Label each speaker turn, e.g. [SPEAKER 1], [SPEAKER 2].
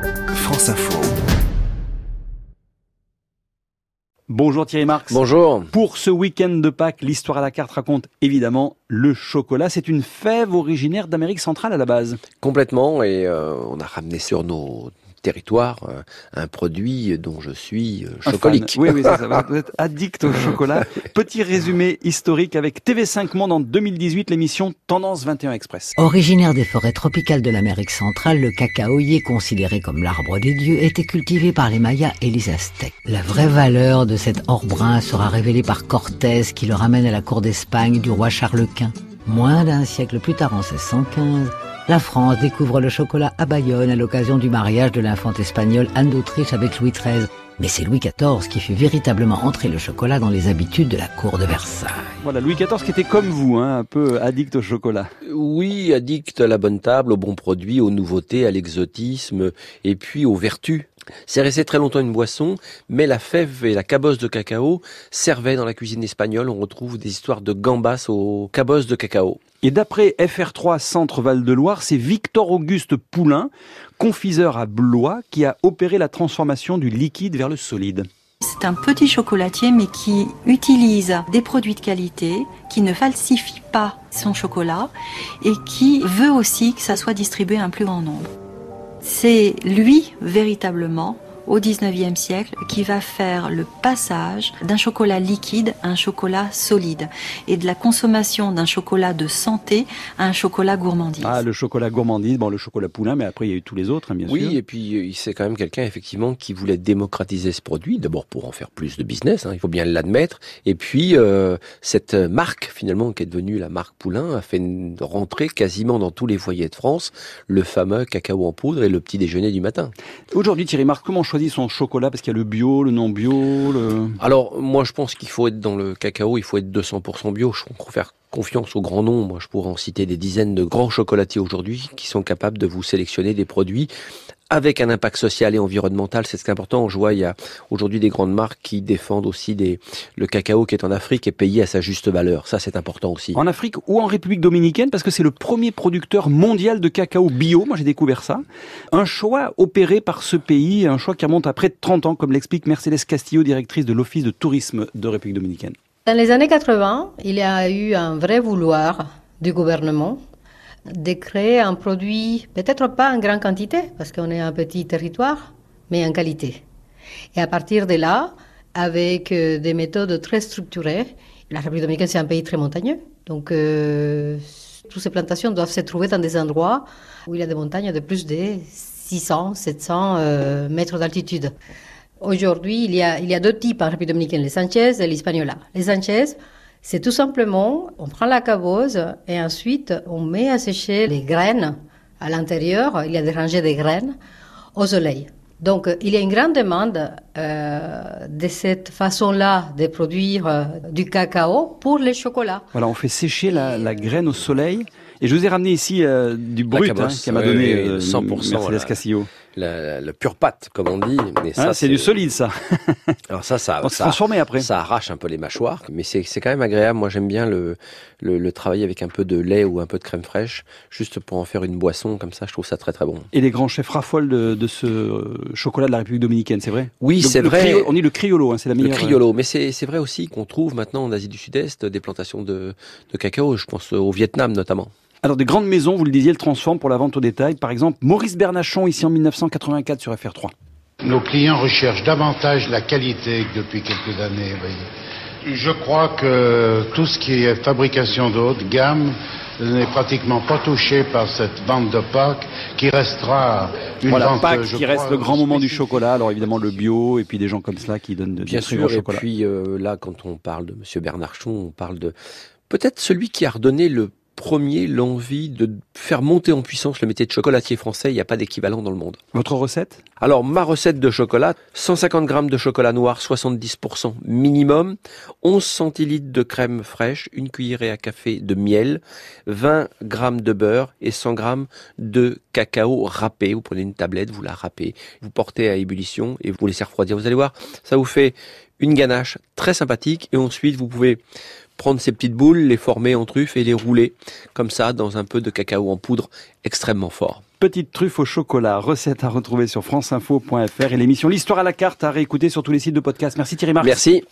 [SPEAKER 1] France Info.
[SPEAKER 2] Bonjour Thierry Marx.
[SPEAKER 3] Bonjour.
[SPEAKER 2] Pour ce week-end de Pâques, l'histoire à la carte raconte évidemment le chocolat. C'est une fève originaire d'Amérique centrale à la base.
[SPEAKER 3] Complètement, et on a ramené sur nos territoires un produit dont je suis chocolique.
[SPEAKER 2] Oui, c'est ça. Vous êtes addict au chocolat. Petit résumé historique avec TV5 Monde en 2018, l'émission Tendance 21 Express.
[SPEAKER 4] Originaire des forêts tropicales de l'Amérique centrale, le cacaoyer, considéré comme l'arbre des dieux, était cultivé par les Mayas et les Aztèques. La vraie valeur de cet or brun sera révélée par Cortés, qui le ramène à la cour d'Espagne du roi Charles Quint. Moins d'un siècle plus tard, en 1615, la France découvre le chocolat à Bayonne à l'occasion du mariage de l'infante espagnole Anne d'Autriche avec Louis XIII. Mais c'est Louis XIV qui fait véritablement entrer le chocolat dans les habitudes de la cour de Versailles.
[SPEAKER 2] Voilà, Louis XIV qui était comme vous, un peu addict au chocolat.
[SPEAKER 3] Oui, addict à la bonne table, aux bons produits, aux nouveautés, à l'exotisme et puis aux vertus. C'est resté très longtemps une boisson, mais la fève et la cabosse de cacao servaient dans la cuisine espagnole. On retrouve des histoires de gambas aux cabosses de cacao.
[SPEAKER 2] Et d'après FR3 Centre Val-de-Loire, c'est Victor-Auguste Poulain, confiseur à Blois, qui a opéré la transformation du liquide vers le solide.
[SPEAKER 5] C'est un petit chocolatier, mais qui utilise des produits de qualité, qui ne falsifie pas son chocolat et qui veut aussi que ça soit distribué à un plus grand nombre. C'est lui, véritablement, au XIXe siècle, qui va faire le passage d'un chocolat liquide à un chocolat solide et de la consommation d'un chocolat de santé à un chocolat gourmandise.
[SPEAKER 2] Ah, le chocolat gourmandise, le chocolat Poulain, mais après il y a eu tous les autres, bien sûr.
[SPEAKER 3] Oui, et puis c'est quand même quelqu'un effectivement qui voulait démocratiser ce produit, d'abord pour en faire plus de business, il faut bien l'admettre, et puis cette marque finalement qui est devenue la marque Poulain a fait rentrer quasiment dans tous les foyers de France le fameux cacao en poudre et le petit déjeuner du matin.
[SPEAKER 2] Aujourd'hui Thierry Marx, comment choisir son chocolat, parce qu'il y a le bio, le non bio,
[SPEAKER 3] Alors, moi, je pense qu'il faut être dans le cacao, il faut être 200% bio. Je trouve faire confiance au grand nom. Moi, je pourrais en citer des dizaines de grands chocolatiers aujourd'hui qui sont capables de vous sélectionner des produits avec un impact social et environnemental. C'est ce qui est important. Je vois, il y a aujourd'hui des grandes marques qui défendent aussi le cacao qui est en Afrique est payé à sa juste valeur. Ça, c'est important aussi.
[SPEAKER 2] En Afrique ou en République dominicaine, parce que c'est le premier producteur mondial de cacao bio. Moi, j'ai découvert ça. Un choix opéré par ce pays, un choix qui remonte à près de 30 ans, comme l'explique Mercedes Castillo, directrice de l'Office de tourisme de République dominicaine.
[SPEAKER 6] Dans les années 80, il y a eu un vrai vouloir du gouvernement de créer un produit, peut-être pas en grande quantité, parce qu'on est un petit territoire, mais en qualité. Et à partir de là, avec des méthodes très structurées, la République dominicaine, c'est un pays très montagneux, donc toutes ces plantations doivent se trouver dans des endroits où il y a des montagnes de plus de 600, 700 mètres d'altitude. Aujourd'hui, il y a deux types en République dominicaine, les Sanchez et l'Hispaniola. Les Sanchez, c'est tout simplement, on prend la cabosse et ensuite on met à sécher les graines à l'intérieur, il y a des rangées de graines, au soleil. Donc il y a une grande demande de cette façon-là de produire du cacao pour les chocolats.
[SPEAKER 2] Voilà, on fait sécher la graine au soleil. Et je vous ai ramené ici du brut qu'elle m'a donné
[SPEAKER 3] 100%,
[SPEAKER 2] Mercedes Castillo.
[SPEAKER 3] La pure pâte, comme on dit. Mais ça,
[SPEAKER 2] c'est du solide, ça.
[SPEAKER 3] Alors ça
[SPEAKER 2] transformé après.
[SPEAKER 3] Ça arrache un peu les mâchoires, mais c'est quand même agréable. Moi, j'aime bien le travailler avec un peu de lait ou un peu de crème fraîche, juste pour en faire une boisson comme ça. Je trouve ça très très bon.
[SPEAKER 2] Et les grands chefs raffolent de ce chocolat de la République dominicaine, c'est vrai?
[SPEAKER 3] Oui, c'est vrai.
[SPEAKER 2] On dit le criollo, c'est la meilleure.
[SPEAKER 3] Le criollo, mais c'est vrai aussi qu'on trouve maintenant en Asie du Sud-Est des plantations de cacao. Je pense au Vietnam notamment.
[SPEAKER 2] Alors, des grandes maisons, vous le disiez, le transforment pour la vente au détail. Par exemple, Maurice Bernachon, ici en 1984 sur FR3.
[SPEAKER 7] Nos clients recherchent davantage la qualité que depuis quelques années. Oui. Je crois que tout ce qui est fabrication de haute gamme n'est pratiquement pas touché par cette vente de Pâques qui restera une vente,
[SPEAKER 2] Pâques qui reste le grand moment du chocolat. Alors évidemment le bio et puis des gens comme cela qui donnent de
[SPEAKER 3] bien sûr. Et puis là, quand on parle de Monsieur Bernachon, on parle de peut-être celui qui a redonné l'envie de faire monter en puissance le métier de chocolatier français. Il n'y a pas d'équivalent dans le monde.
[SPEAKER 2] Votre recette?
[SPEAKER 3] Alors, ma recette de chocolat, 150 grammes de chocolat noir, 70% minimum, 11 centilitres de crème fraîche, une cuillerée à café de miel, 20 grammes de beurre et 100 grammes de cacao râpé. Vous prenez une tablette, vous la râpez, vous portez à ébullition et vous laissez refroidir. Vous allez voir, ça vous fait une ganache très sympathique et ensuite vous pouvez prendre ces petites boules, les former en truffes et les rouler comme ça dans un peu de cacao en poudre extrêmement fort.
[SPEAKER 2] petite truffe au chocolat. Recette à retrouver sur franceinfo.fr et l'émission L'Histoire à la carte à réécouter sur tous les sites de podcast. Merci Thierry Marx.
[SPEAKER 3] Merci.